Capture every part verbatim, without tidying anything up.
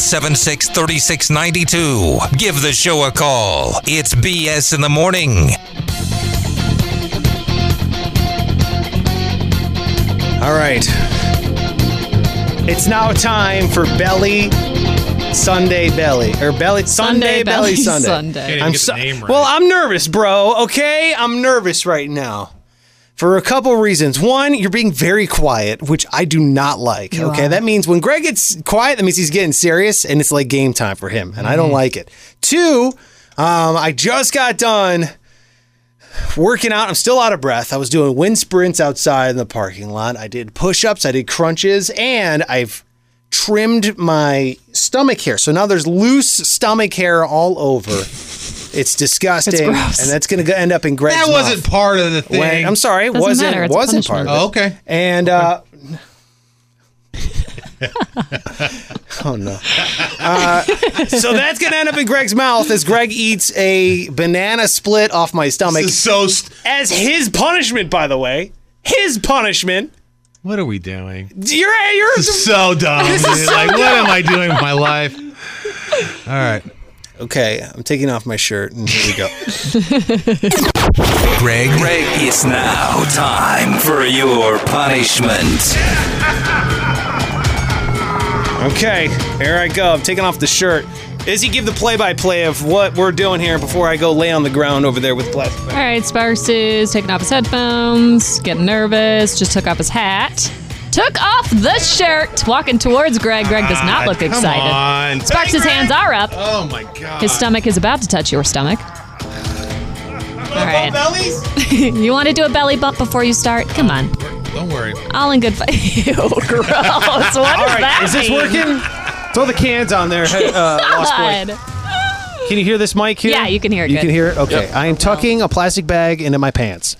seven six, three six nine two. Give the show a call. It's B S in the Morning. All right. It's now time for Belly Sunday Belly. Or Belly Sunday, Sunday Belly Belly Sunday. Sunday. Can't even I'm get so- the name right. Well, I'm nervous, bro. Okay? I'm nervous right now. For a couple reasons. One, you're being very quiet, which I do not like. You okay? are. That means when Greg gets quiet, that means he's getting serious and it's like game time for him. And I don't like it. Two, um, I just got done working out. I'm still out of breath. I was doing wind sprints outside in the parking lot. I did push-ups, I did crunches, and I've trimmed my stomach hair. So now there's loose stomach hair all over. It's disgusting. It's gross. And that's going to end up in Greg's that mouth. wasn't part of the thing. When- I'm sorry, it Doesn't wasn't, matter, it's a wasn't part of it. Oh, okay. And, uh, oh no. Uh, so that's going to end up in Greg's mouth as Greg eats a banana split off my stomach. This is so. St- As his punishment, by the way. His punishment. what are we doing? You're, you're This is so dumb. This is dude. so like, what dumb. am I doing with my life? All right. Okay, I'm taking off my shirt, and here we go. Greg, Greg, it's now time for your punishment. Okay, here I go. I'm taking off the shirt. Izzy, give the play-by-play of what we're doing here before I go lay on the ground over there with plastic. All right, Sparks is taking off his headphones, getting nervous, just took off his hat, took off the shirt, walking towards Greg. Greg does not look Come excited. on. Sparks' hands are up. Oh my god. His stomach is about to touch your stomach. All right. You want to do a belly bump before you start? Come on. Don't worry. All in good fun. Ew, gross. What does that Is this mean? working? Throw the cans on there, uh, Lost Boy. God. Can you hear this mic here? Yeah, you can hear it You good. can hear it? Okay. I am tucking a plastic bag into my pants.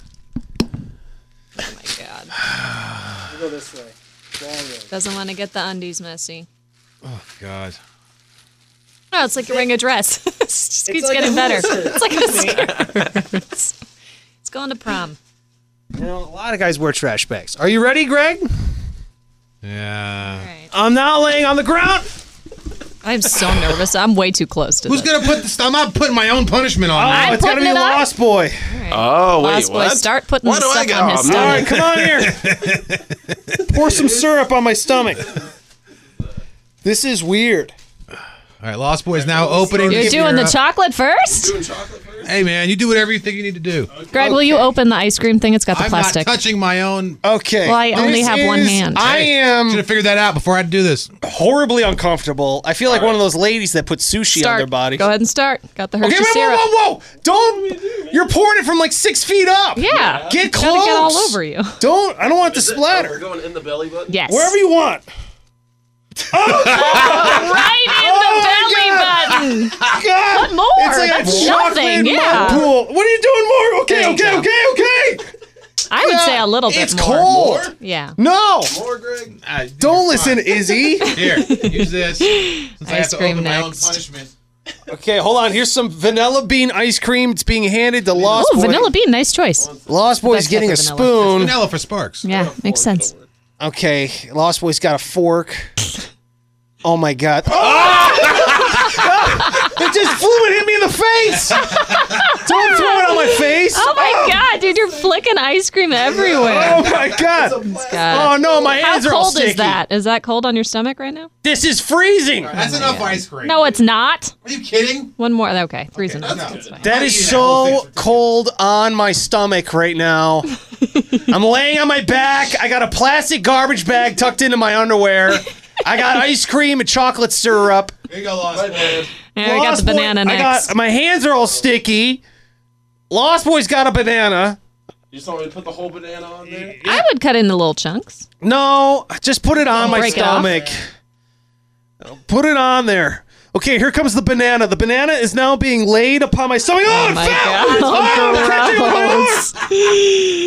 God. Go this way. Doesn't want to get the undies messy. Oh god. Oh, it's like you're wearing a dress. It just keeps like getting a better. skirt. It's like a skirt. It's going to prom. You know, a lot of guys wear trash bags. Are you ready, Greg? Yeah. All right. I'm now laying on the ground. I'm so nervous. I'm way too close to Who's this. gonna put this? I'm not putting my own punishment on. Oh, I'm it's got to be putting it up. Lost Boy. Oh, wait, Lost boy, what? start putting Why the do I stuff get- on his oh, All man. right, stomach. come on here. Pour some syrup on my stomach. This is weird. All right, Lost Boy is now opening. You're Give doing your, the uh, chocolate first? Hey man, you do whatever you think you need to do. Greg, will you open the ice cream thing? It's got the I'm plastic. not touching my own. Okay. Well, I only This have one is- hand. I Should am have figured that out before I had to do this. horribly uncomfortable. I feel like one of those ladies that put sushi on Start. their body. Go ahead and start. Got the Okay, Hershey wait, whoa, syrup. whoa, whoa! Don't! You're pouring it from like six feet up. Yeah. Get Gotta close. get all over you. Don't. I don't want it to We're splatter. going in the belly button? Yes. Wherever you want. Right in the belly button. God, What more? It's like That's a chocolate nothing, mud yeah. pool. What are you doing more? Okay, There you okay, go. okay, okay. I would say a little bit It's more. cold. Yeah. No. More, Greg? Uh, Don't you're listen, fine. Izzy. Here, use this. Since I have Ice to cream open my own next. punishment. Okay, hold on. Here's some vanilla bean ice cream. It's being handed to Lost Oh, Boy. vanilla bean. Nice choice. Lost Boy's That's getting a definitely vanilla. spoon. Vanilla for Sparks. Yeah, makes sense. Okay, Lost Boy's got a fork. Oh my God. Oh! It just flew and hit me in the face. Don't throw it on my face. Oh my God, dude, you're flicking ice cream everywhere. Oh my God. God. Oh no, my How hands are all cold sticky. is that? Is that cold on your stomach right now? This is freezing. That's enough ice cream. No, it's not. Are you kidding? One more. Okay, three's enough. no. That's fine. That is eating that whole so thing. cold on my stomach right now. I'm laying on my back. I got a plastic garbage bag tucked into my underwear. I got ice cream and chocolate syrup. Here you go, Lost Boy. Yeah, we got Lost the Boy- banana I next. got, my hands are all sticky. Lost Boy's got a banana. You just want me to put the whole banana on there? I would cut into little chunks. No, just put it on my Break it off. stomach. Put it on there. Okay, here comes the banana. The banana is now being laid upon my stomach. Oh, Oh it my fell! God. Oh, I can't do it. Gross.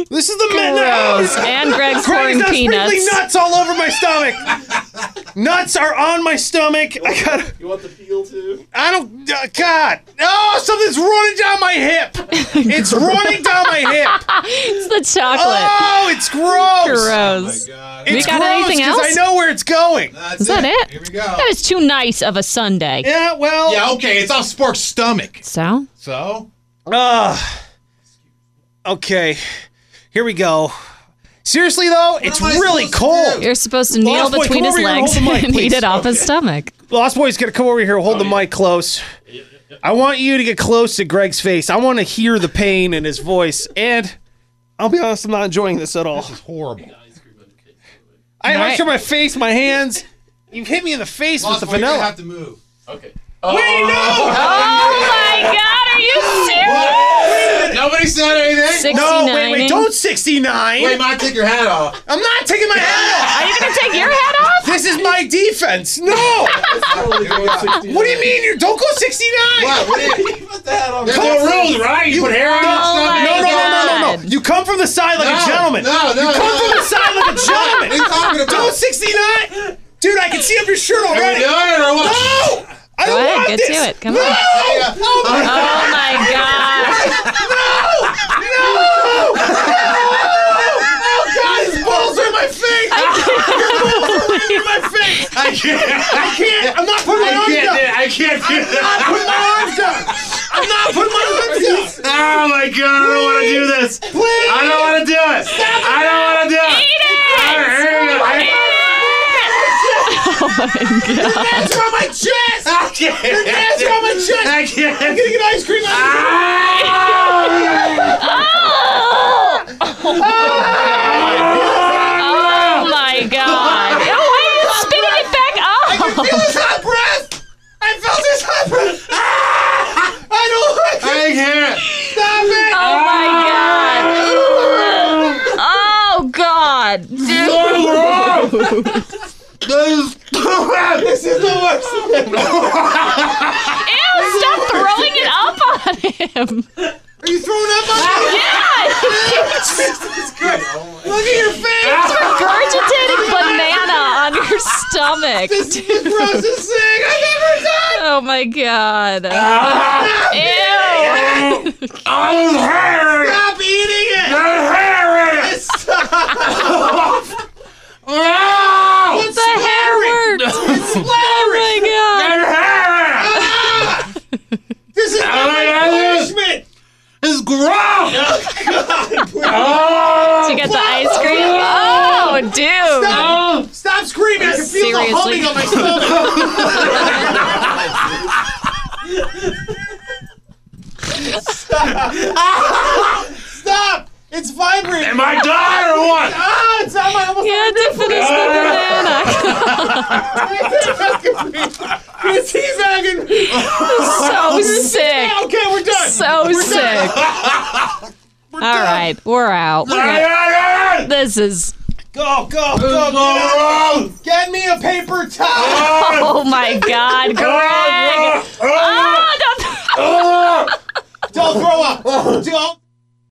This is the Gross. minute. And Greg's Greg's pouring not sprinkling peanuts. nuts all over my stomach. Nuts are on my stomach. I gotta. You want the peel too? I don't. Uh, God. Oh, something's running down my hip. It's running down my hip. It's the chocolate. Oh, it's gross. Gross. God. It's We got gross anything 'cause else? I know where it's going. That's Is that it? Here we go. That is too nice of a Sunday. Yeah. Well. Yeah, okay, it's on Spork's stomach. So? So? Uh, okay. Here we go. Seriously though, it's am I really supposed to cold. do? You're supposed to kneel Lost boy, between come his over here and legs hold the mic, and eat please. it off his stomach. Lost Boy's gonna come over here, hold the mic close. I want you to get close to Greg's face. I want to hear the pain in his voice. And I'll be honest, I'm not enjoying this at all. This is horrible. I All right. extra my face, my hands. You've hit me in the face Lost with the Boy, you're gonna vanilla. have to move. Okay. Wait, no! Oh my God, are you serious? Nobody said anything? No, wait, wait, sixty-nining? don't sixty-nine. Wait, might take your hat off. I'm not taking my hat off. Are you going to take your hat off? This is my defense. No. What do you mean? You don't go sixty-nine. What? What do you Put the hat on. There's no rules, right? You, put hair on No, and stuff. my no, no, no, no, no, no. God. You come from the side like a No, gentleman. no, no, You come no. from the side like a gentleman. What are you talking about? Don't sixty-nine. Dude, I can see up your shirt Are we already. doing it or what? No. I Go don't ahead, want get this. to it. Come no. on. Oh my Oh my God. No! No! Oh God, his balls are in my face! Your balls are right in my face! I can't. I can't! I'm not putting my I arms can't. down! do it. I can't do I'm not that. putting my arms down! I'm not putting my arms down! Oh my God! I don't want to do this. Please! I don't want to do it. I don't want to do it. Eat it! All right, here we go. I- Oh my God. Hands are on my chest! I can't. Your hands are on my chest! I can't. I'm gonna get ice cream out of Oh my God. Oh, why are you spitting it back I up? feel his hot breath! I felt his hot breath! I don't like it! I can't. Stop it! Oh my God. Oh God. Dude. This is the worst thing! Ew, stop throwing it up on him. Are you throwing up on me? Yeah. Jesus Christ! Look at your face! Regurgitating banana on your stomach. This is the grossest thing I've ever done! Oh my God. Ew. Stop eating it! Stop! What's The hair worked. It's Oh splattering! my God. This is not my punishment! It's gross. Did you get the ice cream? Oh, dude. Stop! Stop screaming! I can feel the Seriously. humming on my stomach! Stop! Stop! It's vibrating! Am I done or what? Ah, it's on my almost You had to finish the banana. It's teabagging! So sick. Okay, we're done! So sick. All right, we're out. We're gonna- This is. Go, go, go, get out! Get me a paper towel! Oh my God, Greg. Oh, don't. Don't throw up! Don't!